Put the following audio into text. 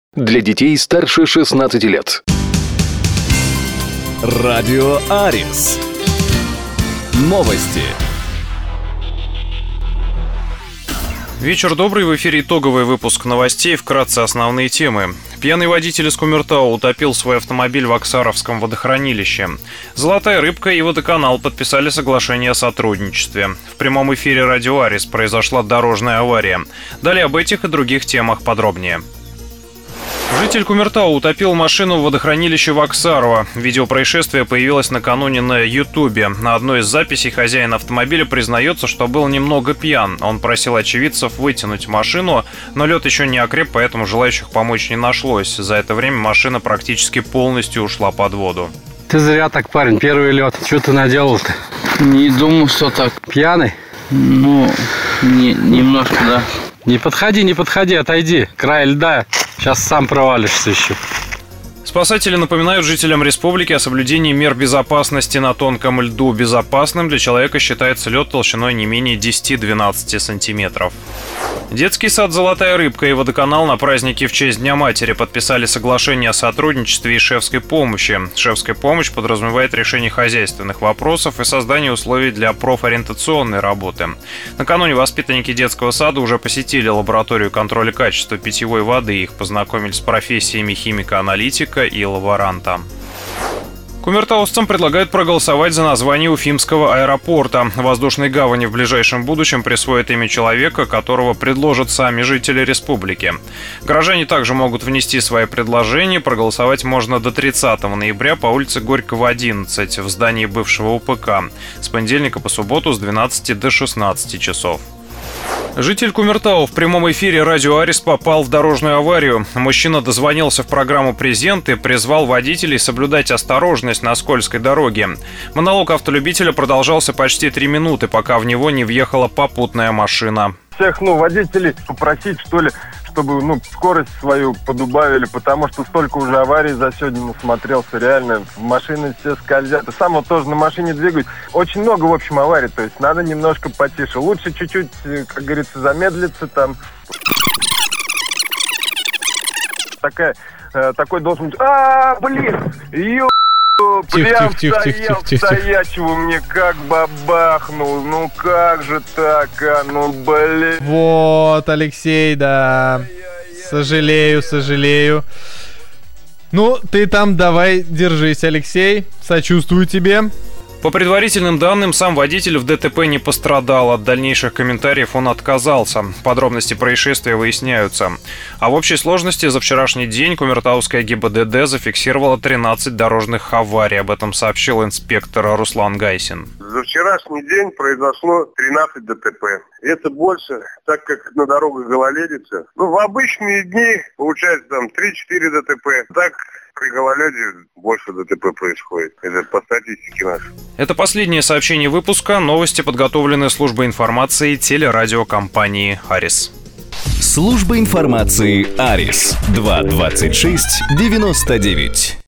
Для детей старше 16 лет. Радио Арис. Новости. Вечер добрый, в эфире итоговый выпуск новостей, вкратце основные темы. Пьяный водитель из Кумертау утопил свой автомобиль в Оксаровском водохранилище. «Золотая рыбка» и «Водоканал» подписали соглашение о сотрудничестве. В прямом эфире радио Арис произошла дорожная авария. Далее об этих и других темах подробнее. Житель Кумертау утопил машину в водохранилище в Оксарово. Видео происшествия появилось накануне на Ютубе. На одной из записей хозяин автомобиля признается, что был немного пьян. Он просил очевидцев вытянуть машину, но лед еще не окреп, поэтому желающих помочь не нашлось. За это время машина практически полностью ушла под воду. Ты зря так, парень, первый лед. Что ты наделал-то? Не думаю, что так. Пьяный? Немножко, да. Не подходи, отойди. Край льда. Сейчас сам провалишься еще. Спасатели напоминают жителям республики о соблюдении мер безопасности на тонком льду. Безопасным для человека считается лед толщиной не менее 10-12 сантиметров. Детский сад «Золотая рыбка» и «Водоканал» на празднике в честь Дня матери подписали соглашение о сотрудничестве и шефской помощи. Шефская помощь подразумевает решение хозяйственных вопросов и создание условий для профориентационной работы. Накануне воспитанники детского сада уже посетили лабораторию контроля качества питьевой воды. Их познакомили с профессиями химика-аналитика и лаборанта. Кумертаусцам предлагают проголосовать за название Уфимского аэропорта. Воздушной гавани в ближайшем будущем присвоят имя человека, которого предложат сами жители республики. Горожане также могут внести свои предложения. Проголосовать можно до 30 ноября по улице Горького, 11, в здании бывшего УПК. С понедельника по субботу с 12 до 16 часов. Житель Кумертау в прямом эфире радио Арис попал в дорожную аварию. Мужчина дозвонился в программу «Презент» и призвал водителей соблюдать осторожность на скользкой дороге. Монолог автолюбителя продолжался почти 3 минуты, пока в него не въехала попутная машина. Всех, водителей попросить, что ли, чтобы, скорость свою подубавили, потому что столько уже аварий за сегодня насмотрелся, реально, машины все скользят, и сам вот тоже на машине двигаюсь. Очень много, в общем, аварий, то есть надо немножко потише. Лучше чуть-чуть, как говорится, замедлиться там. Такой должен быть... Прям стоячего мне как бабахнул. Как же так, блин. Вот, Алексей, да. Сожалею. Ты там давай держись, Алексей. Сочувствую тебе. По предварительным данным, сам водитель в ДТП не пострадал. От дальнейших комментариев он отказался. Подробности происшествия выясняются. А в общей сложности за вчерашний день Кумертауская ГИБДД зафиксировала 13 дорожных аварий. Об этом сообщил инспектор Руслан Гайсин. За вчерашний день произошло 13 ДТП. Это больше, так как на дорогах гололедица. В обычные дни получается там 3-4 ДТП. Так при гололеде больше ДТП происходит. Это по статистике нашей. Это последнее сообщение выпуска. Новости подготовлены службой информации телерадиокомпании «Арис». Служба информации «Арис» 226 99.